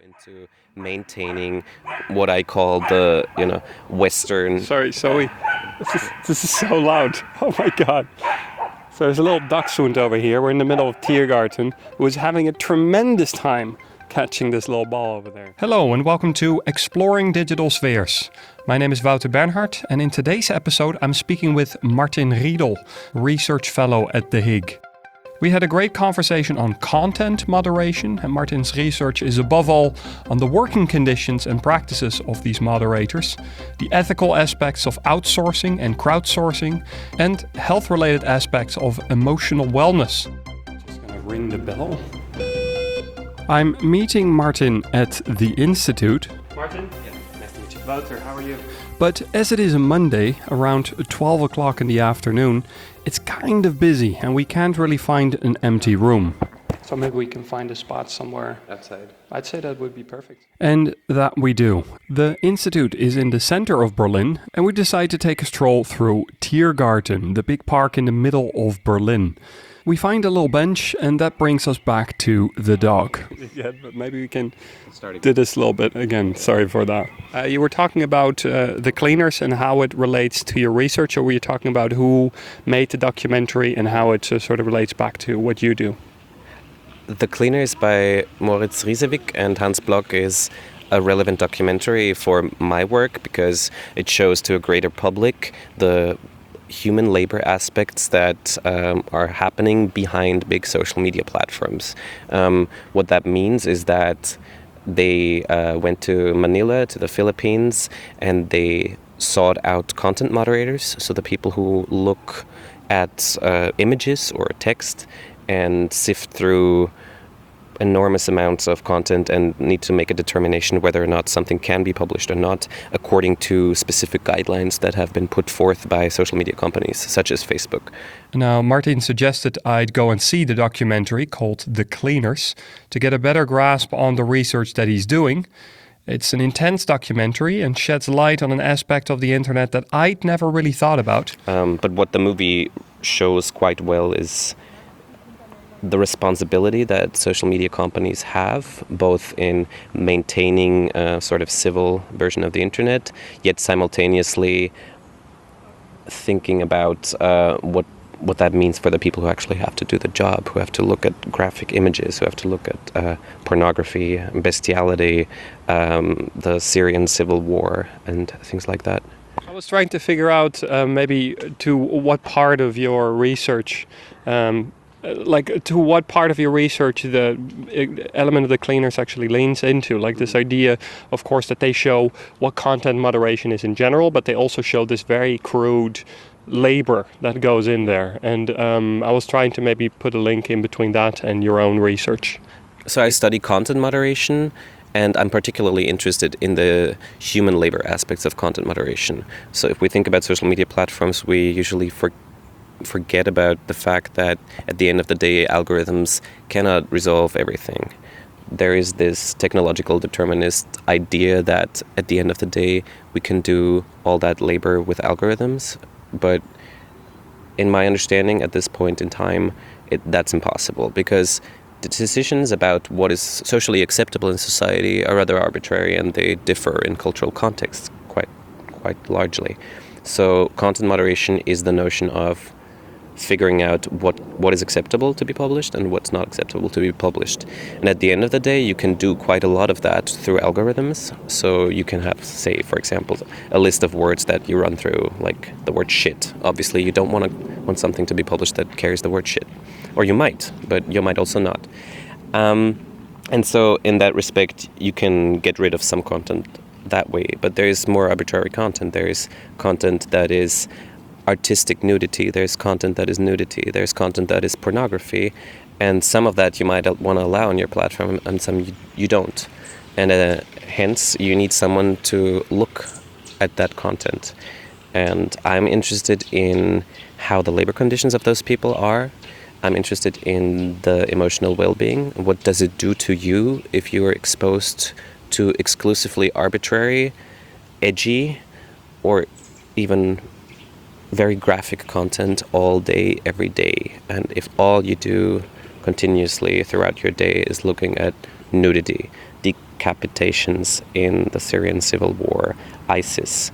into maintaining what I call the, Western. Sorry, Zoe. This is so loud. Oh my god. So there's a little dachshund over here. We're in the middle of Tiergarten, who is having a tremendous time catching this little ball over there. Hello and welcome to Exploring Digital Spheres. My name is Wouter Bernhard, and in today's episode I'm speaking with Martin Riedel, Research Fellow at The Hague. We had a great conversation on content moderation, and Martin's research is above all on the working conditions and practices of these moderators, the ethical aspects of outsourcing and crowdsourcing, and health-related aspects of emotional wellness. Just gonna ring the bell. I'm meeting Martin at the Institute. Martin? Yeah, nice to meet you. Wouter, how are you? But as it is a Monday, around 12 o'clock in the afternoon, it's kind of busy and we can't really find an empty room. So maybe we can find a spot somewhere Outside. I'd say that would be perfect. And that we do. The Institute is in the center of Berlin, and we decide to take a stroll through Tiergarten, the big park in the middle of Berlin. We find a little bench, and that brings us back to the dog. Yeah, but maybe we can do this a little bit again. Sorry for that. You were talking about the cleaners and how it relates to your research, or were you talking about who made the documentary and how it sort of relates back to what you do? The Cleaners by Moritz Riesewig and Hans Block is a relevant documentary for my work because it shows to a greater public the human labor aspects that are happening behind big social media platforms. What that means is that they went to Manila, to the Philippines, and they sought out content moderators, so the people who look at images or text and sift through enormous amounts of content and need to make a determination whether or not something can be published or not according to specific guidelines that have been put forth by social media companies such as Facebook. Now, Martin suggested I'd go and see the documentary called The Cleaners to get a better grasp on the research that he's doing. It's an intense documentary and sheds light on an aspect of the internet that I'd never really thought about. But what the movie shows quite well is the responsibility that social media companies have, both in maintaining a sort of civil version of the internet, yet simultaneously thinking about what that means for the people who actually have to do the job, who have to look at graphic images, who have to look at pornography, bestiality, the Syrian civil war, and things like that. I was trying to figure out maybe to what part of your research the element of the cleaners actually leans into, like this idea, of course, that they show what content moderation is in general, but they also show this very crude labor that goes in there. And I was trying to maybe put a link in between that and your own research. So I study content moderation, and I'm particularly interested in the human labor aspects of content moderation. So if we think about social media platforms, we usually forget about the fact that at the end of the day, algorithms cannot resolve everything. There is this technological determinist idea that at the end of the day, we can do all that labor with algorithms. But in my understanding at this point in time, that's impossible because the decisions about what is socially acceptable in society are rather arbitrary and they differ in cultural contexts quite largely. So content moderation is the notion of figuring out what is acceptable to be published and what's not acceptable to be published. And at the end of the day, you can do quite a lot of that through algorithms. So you can have, say, for example, a list of words that you run through, like the word shit. Obviously, you don't want something to be published that carries the word shit. Or you might, but you might also not. And so in that respect, you can get rid of some content that way. But there is more arbitrary content. There is content that is artistic nudity, there's content that is nudity, there's content that is pornography, and some of that you might want to allow on your platform and some you don't. And hence you need someone to look at that content. And I'm interested in how the labor conditions of those people are. I'm interested in the emotional well-being. What does it do to you if you are exposed to exclusively arbitrary, edgy, or even very graphic content all day, every day? And if all you do continuously throughout your day is looking at nudity, decapitations in the Syrian civil war, ISIS.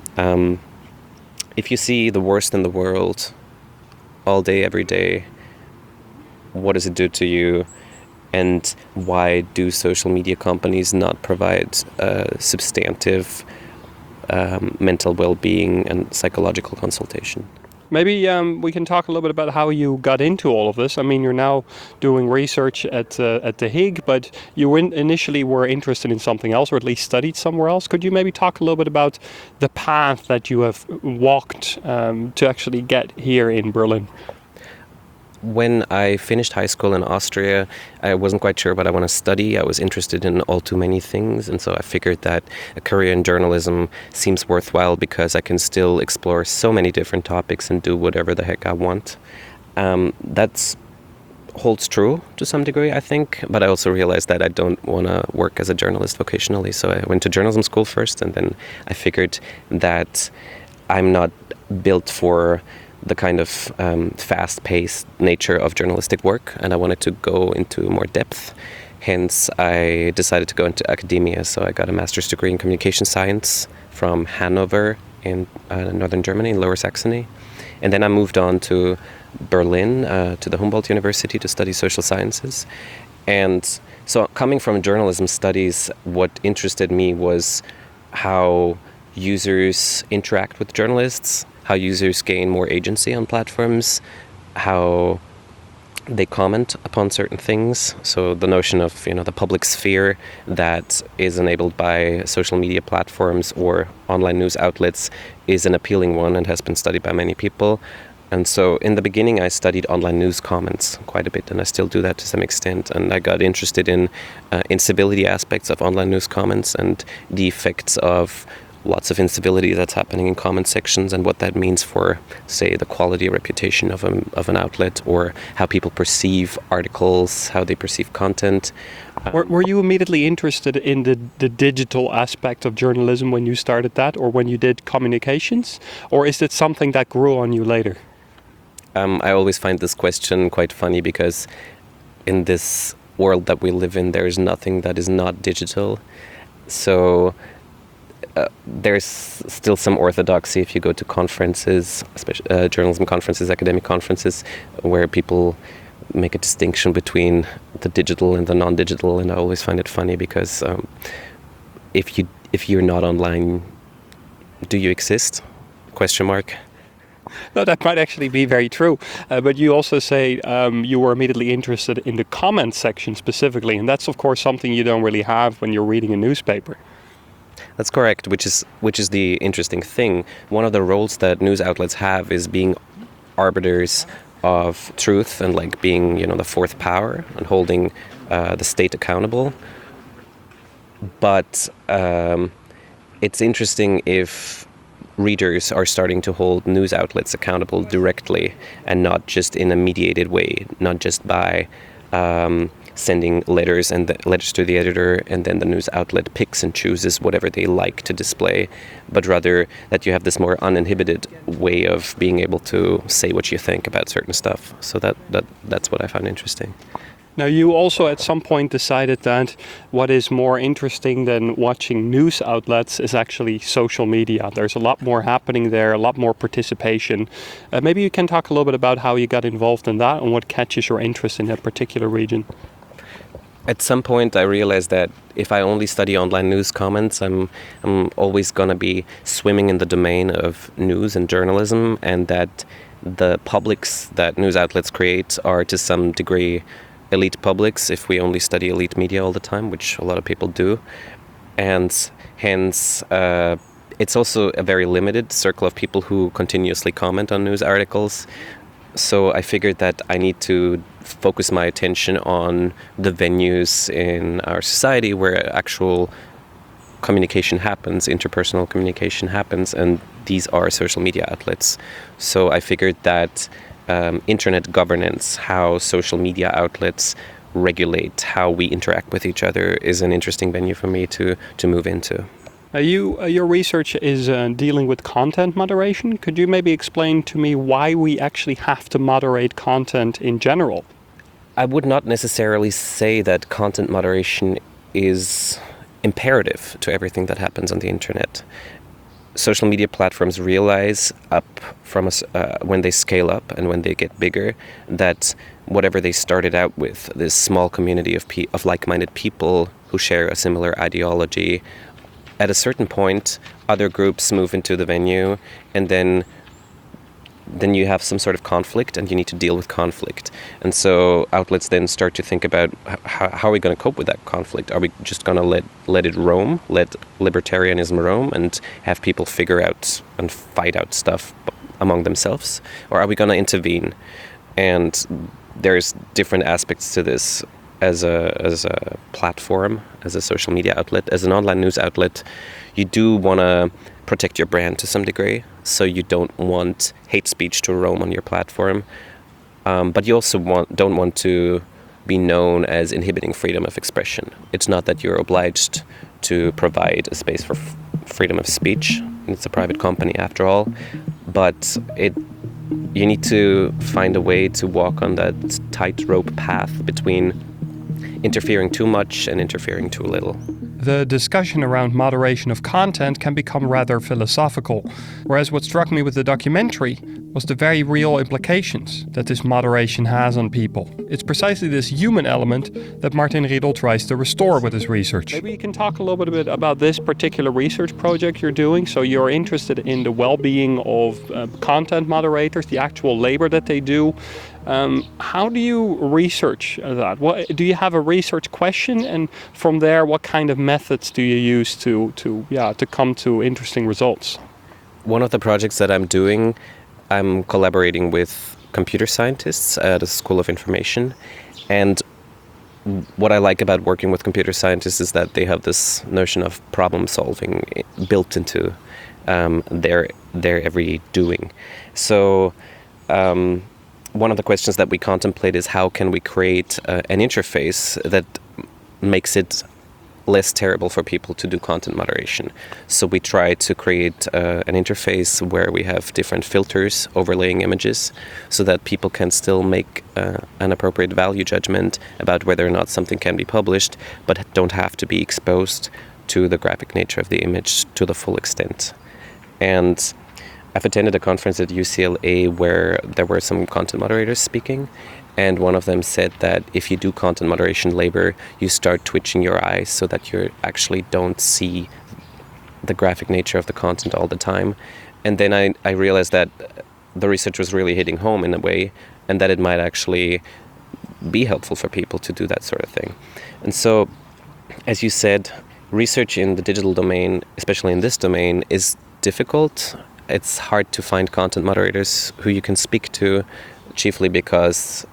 If you see the worst in the world all day, every day, what does it do to you? And why do social media companies not provide substantive mental well-being and psychological consultation? Maybe we can talk a little bit about how you got into all of this. I mean, you're now doing research at the Hague, but you initially were interested in something else, or at least studied somewhere else. Could you maybe talk a little bit about the path that you have walked to actually get here in Berlin? When I finished high school in Austria, I wasn't quite sure what I want to study. I was interested in all too many things, and so I figured that a career in journalism seems worthwhile because I can still explore so many different topics and do whatever the heck I want. That holds true to some degree, I think, but I also realized that I don't want to work as a journalist vocationally, so I went to journalism school first, and then I figured that I'm not built for the kind of fast-paced nature of journalistic work, and I wanted to go into more depth. Hence, I decided to go into academia, so I got a master's degree in communication science from Hanover in northern Germany, in Lower Saxony. And then I moved on to Berlin, to the Humboldt University to study social sciences. And so coming from journalism studies, what interested me was how users interact with journalists, how users gain more agency on platforms, how they comment upon certain things. So the notion of, the public sphere that is enabled by social media platforms or online news outlets is an appealing one and has been studied by many people. And so in the beginning, I studied online news comments quite a bit, and I still do that to some extent. And I got interested in incivility aspects of online news comments and the effects of lots of incivility that's happening in comment sections and what that means for, say, the quality or reputation of an outlet, or how people perceive articles, how they perceive content. Were you immediately interested in the digital aspect of journalism when you started that, or when you did communications? Or is it something that grew on you later? I always find this question quite funny because in this world that we live in, there is nothing that is not digital. So there's still some orthodoxy if you go to conferences, especially journalism conferences, academic conferences, where people make a distinction between the digital and the non-digital, and I always find it funny because if you're not online, do you exist? Question mark. No, that might actually be very true. But you also say you were immediately interested in the comment section specifically, and that's of course something you don't really have when you're reading a newspaper. That's correct, which is the interesting thing. One of the roles that news outlets have is being arbiters of truth and being, the fourth power and holding the state accountable. But it's interesting if readers are starting to hold news outlets accountable directly and not just in a mediated way, not just by sending letters letters to the editor, and then the news outlet picks and chooses whatever they like to display, but rather that you have this more uninhibited way of being able to say what you think about certain stuff. So that's what I find interesting. Now, you also at some point decided that what is more interesting than watching news outlets is actually social media. There's a lot more happening there, a lot more participation. Maybe you can talk a little bit about how you got involved in that and what catches your interest in that particular region. At some point, I realized that if I only study online news comments, I'm always going to be swimming in the domain of news and journalism, and that the publics that news outlets create are to some degree elite publics if we only study elite media all the time, which a lot of people do. And hence, it's also a very limited circle of people who continuously comment on news articles. So I figured that I need to focus my attention on the venues in our society where actual communication happens, interpersonal communication happens, and these are social media outlets. So I figured that internet governance, how social media outlets regulate how we interact with each other, is an interesting venue for me to move into. Your research is dealing with content moderation. Could you maybe explain to me why we actually have to moderate content in general? I would not necessarily say that content moderation is imperative to everything that happens on the internet. Social media platforms realize when they scale up and when they get bigger, that whatever they started out with, this small community of like-minded people who share a similar ideology, at a certain point, other groups move into the venue, and then you have some sort of conflict, and you need to deal with conflict. And so outlets then start to think about how are we going to cope with that conflict? Are we just going to let it roam, let libertarianism roam, and have people figure out and fight out stuff among themselves? Or are we going to intervene? And there's different aspects to this. As a platform, as a social media outlet, as an online news outlet, you do want to protect your brand to some degree. So you don't want hate speech to roam on your platform, but you also don't want to be known as inhibiting freedom of expression. It's not that you're obliged to provide a space for freedom of speech. It's a private company after all, but you need to find a way to walk on that tightrope path between interfering too much and interfering too little. The discussion around moderation of content can become rather philosophical, whereas what struck me with the documentary was the very real implications that this moderation has on people. It's precisely this human element that Martin Riedel tries to restore with his research. Maybe you can talk a little bit about this particular research project you're doing. So you're interested in the well-being of content moderators, the actual labor that they do. How do you research that? Do you have a research question, and from there, what kind of methods do you use to come to interesting results? One of the projects that I'm doing, I'm collaborating with computer scientists at a School of Information, and what I like about working with computer scientists is that they have this notion of problem solving built into their every doing. So. One of the questions that we contemplate is how can we create an interface that makes it less terrible for people to do content moderation. So we try to create an interface where we have different filters overlaying images so that people can still make an appropriate value judgment about whether or not something can be published, but don't have to be exposed to the graphic nature of the image to the full extent. And I've attended a conference at UCLA where there were some content moderators speaking, and one of them said that if you do content moderation labor, you start twitching your eyes so that you actually don't see the graphic nature of the content all the time. And then I realized that the research was really hitting home in a way, and that it might actually be helpful for people to do that sort of thing. And so, as you said, research in the digital domain, especially in this domain, is difficult. It's hard to find content moderators who you can speak to, chiefly because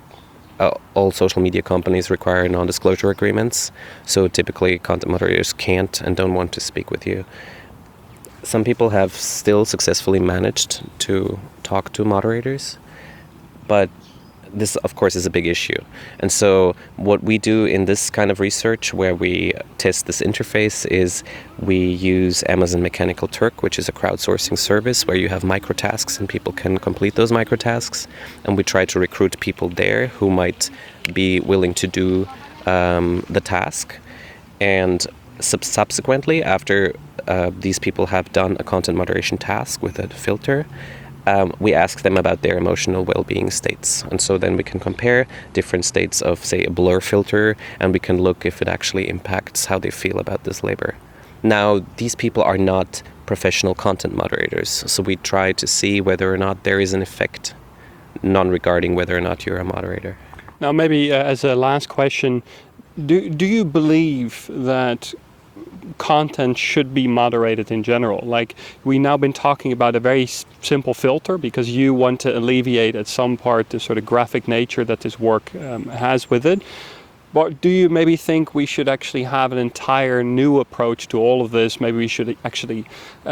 all social media companies require non-disclosure agreements. So typically content moderators can't and don't want to speak with you. Some people have still successfully managed to talk to moderators, but this, of course, is a big issue. And so what we do in this kind of research where we test this interface is we use Amazon Mechanical Turk, which is a crowdsourcing service where you have microtasks and people can complete those microtasks. And we try to recruit people there who might be willing to do the task. And subsequently, after these people have done a content moderation task with a filter, we ask them about their emotional well-being states. And so then we can compare different states of, say, a blur filter, and we can look if it actually impacts how they feel about this labor. Now, these people are not professional content moderators, so we try to see whether or not there is an effect, non-regarding whether or not you're a moderator. Now, maybe as a last question, do you believe that content should be moderated in general? Like, we've now been talking about a very simple filter because you want to alleviate at some part the sort of graphic nature that this work has with it. But do you maybe think we should actually have an entire new approach to all of this? Maybe we should actually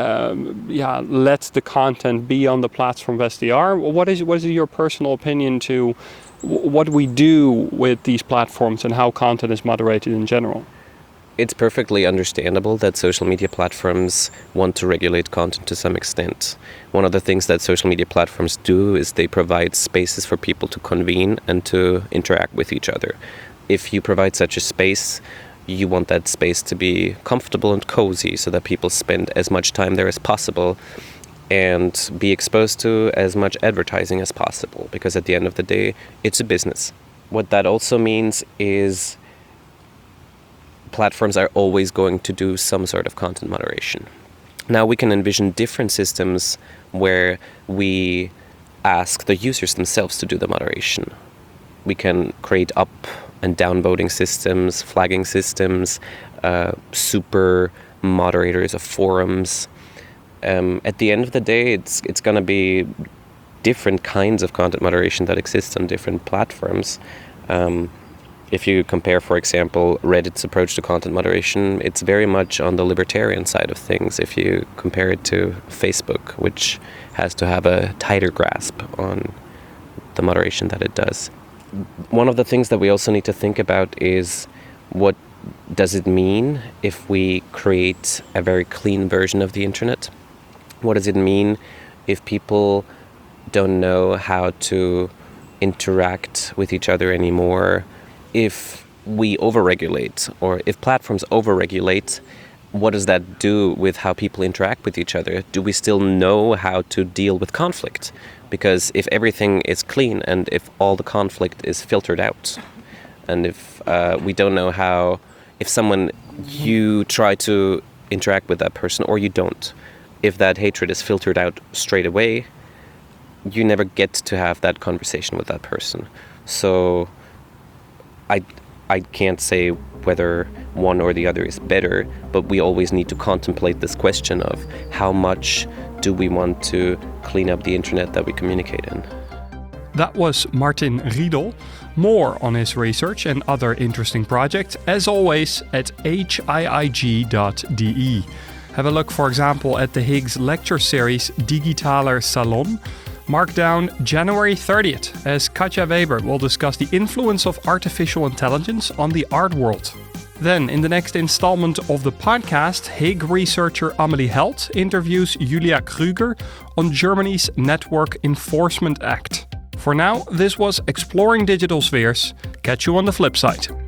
let the content be on the platform of SDR? What is your personal opinion to what we do with these platforms and how content is moderated in general? It's perfectly understandable that social media platforms want to regulate content to some extent. One of the things that social media platforms do is they provide spaces for people to convene and to interact with each other. If you provide such a space, you want that space to be comfortable and cozy so that people spend as much time there as possible and be exposed to as much advertising as possible, because at the end of the day, it's a business. What that also means is platforms are always going to do some sort of content moderation. Now we can envision different systems where we ask the users themselves to do the moderation. We can create up and downvoting systems, flagging systems, super moderators of forums. At the end of the day, it's going to be different kinds of content moderation that exist on different platforms. If you compare, for example, Reddit's approach to content moderation, it's very much on the libertarian side of things. If you compare it to Facebook, which has to have a tighter grasp on the moderation that it does. One of the things that we also need to think about is, what does it mean if we create a very clean version of the internet? What does it mean if people don't know how to interact with each other anymore? If we overregulate, or if platforms overregulate, what does that do with how people interact with each other? Do we still know how to deal with conflict? Because if everything is clean and if all the conflict is filtered out, and if we don't know how, if someone, you try to interact with that person or you don't, if that hatred is filtered out straight away, you never get to have that conversation with that person. So I can't say whether one or the other is better, but we always need to contemplate this question of how much do we want to clean up the internet that we communicate in. That was Martin Riedel. More on his research and other interesting projects, as always, at hiig.de. Have a look, for example, at the Higgs lecture series Digitaler Salon. Mark down January 30th, as Katja Weber will discuss the influence of artificial intelligence on the art world. Then, in the next installment of the podcast, Hague researcher Amelie Held interviews Julia Krüger on Germany's Network Enforcement Act. For now, this was Exploring Digital Spheres. Catch you on the flip side.